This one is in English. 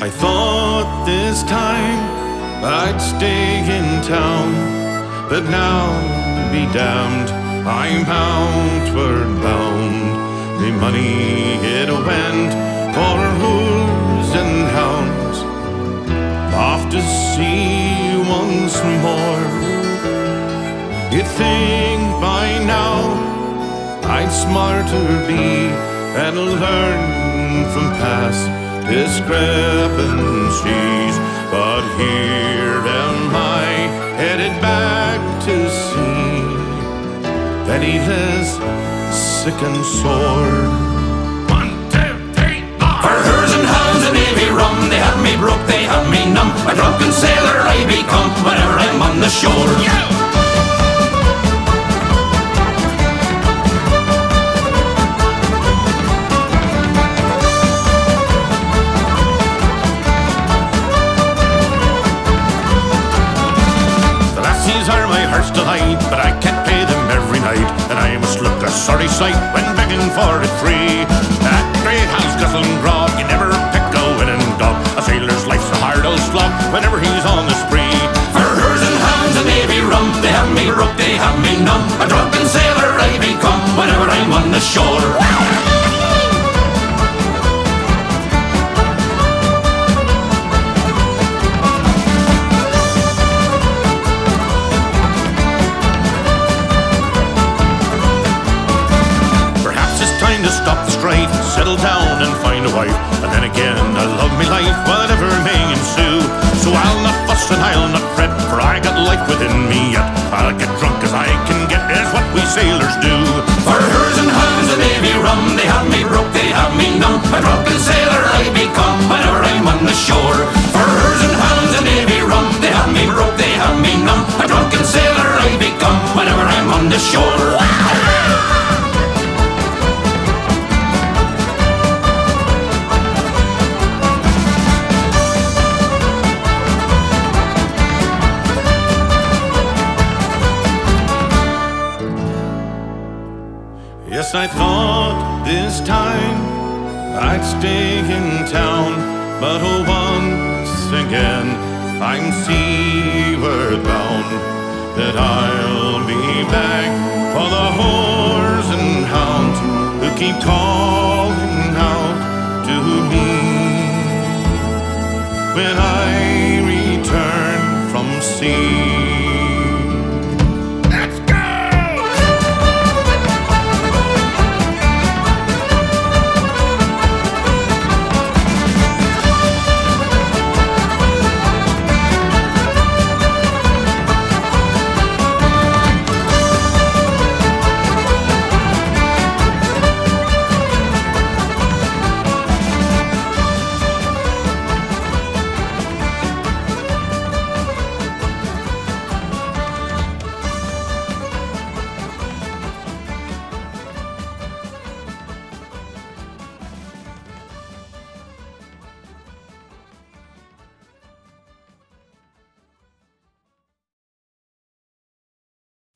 I thought this time I'd stay in town, but now be damned, I'm outward bound. Me money it went for whores and hounds, off to sea once more. You'd think by now I'd smarter be and learn from past discrepancies, but here am I headed back to sea, penniless, sick and sore. 1, 2, 3, 4. For hers and hounds and navy rum, they have me broke, they have me numb. A drunken sailor I become whenever I'm on the shore. Yeah. Are my heart's delight, but I can't pay them every night, and I must look a sorry sight when begging for it free. That great house guzzling grog, you never pick a winning dog. A sailor's life's a hard old slog whenever he's on the spree. For hers and hounds and navy rum, they have me broke, they have me numb. A drunken sailor I become whenever I'm on the shore. To stop the strife, settle down and find a wife, and then again I love me life, whatever may ensue. So I'll not fuss and I'll not fret, for I got life within me yet. I'll get drunk as I can get, is what we sailors do. For hers and hounds and navy rum, they have me broke, they have me numb. A drunken sailor I become whenever I'm on the shore. For hers and hounds and navy rum, they have me broke, they have me numb. A drunken sailor I become whenever I'm on the shore. Yes, I thought this time I'd stay in town, but oh, once again I'm seaward bound. That I'll be back for the whores and hounds who keep calling out to me when I